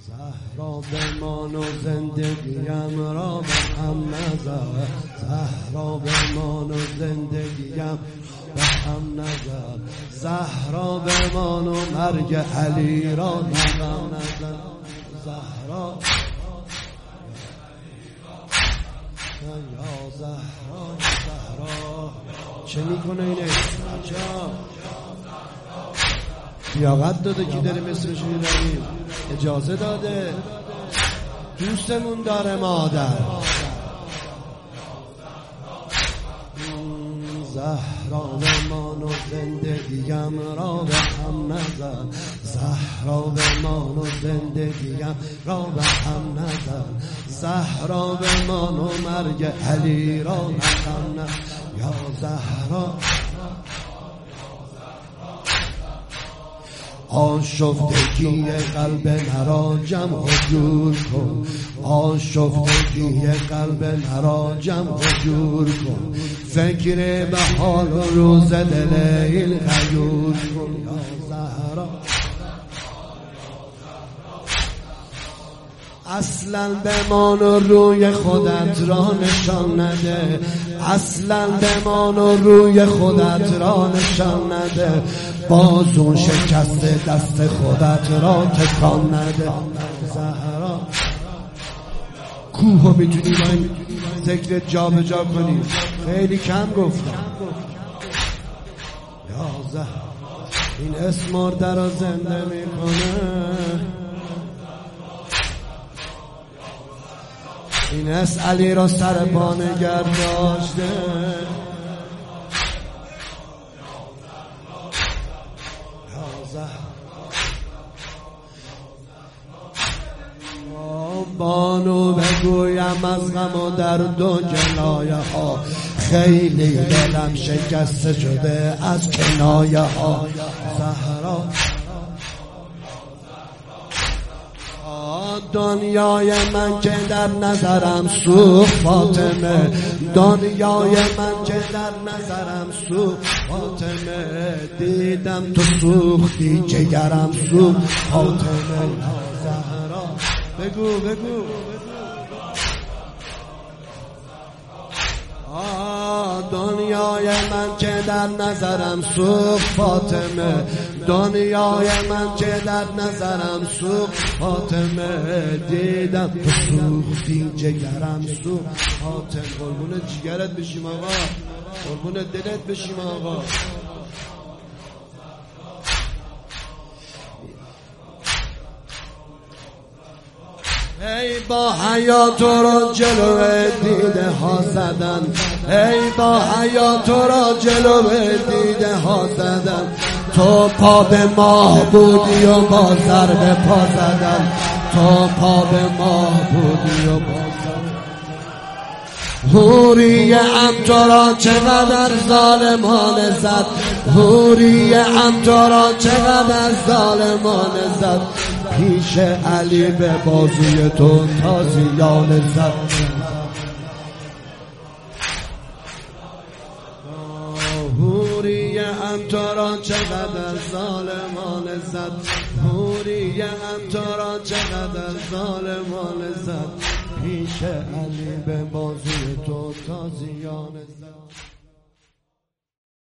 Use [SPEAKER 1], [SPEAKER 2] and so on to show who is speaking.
[SPEAKER 1] زهرا بمان و زندگیم را به هم نزد، زهرا بمان و زندگیم به هم نزد، زهرا بمان و مرگ علی را به هم نزد. زهرا یا زهرا زهرا چه میکنه اینه بچه‌ها؟ لیاقت داده کی داره مثلش می‌ریم، اجازه داده، دوستمون داره مادر. زهرا بمان و زندگیم را به هم نزد، زهرا بمان و زندگیم را به هم نزد، زهرا بمان و مرگ علی را به هم نزد. یا زهرا آشفتگی قلب مرا جمع و جور کن، آشفتگی قلب مرا جمع و جور کن، فکر به حال و روز دل این غیور کن. یا زهرا اصلا بمان و روی خودت را نشان نده، اصلا بمان و روی خودت را نشان نده، بازو شکست دست خودت را تکان نده. زهرا کوه میتونی با این ذکر جا به جا کنی، خیلی کم گفتم. یا زهرا این اسم مرده را زنده میکنه، این اسم علی را سر پا نگه داشته. بانو بگویم از غم و درد و جنایه ها، خیلی دلم شکسته شده از کنایه ها. زهرا دنیای من که در نظرم سوخت فاطمه، دنیای من که در نظرم سوخت فاطمه، دیدم تو سوختی جگرم سوخت فاطمه. زهرا بگو بگو دنیای من که در نظرم سوخت فاطمه، دنیای من که در نظرم سوخت فاطمه، دیدم تو سوختی جگرم سوخت فاطمه. قربون جگرت بشیم آقا، قربون دلت بشیم آقا. ای با حیا تو را جلو دیده ها زدن، ای با حیا تو را جلو دیده ها زدن، تو پا به ماه بودی و با ضرب پا زدن، تو پا به ماه بودی و با حوری ام تو را چقدر ظالمانه زد، حوری ام تو را چقدر ظالمانه زد، پیش علی به بازوی تو تازیانه زد. حوری ام تو را چقدر ظالمانه زد، حوری ام تو را چقدر ظالمانه زد، پیش علی به بازوی تو تازیانه زد.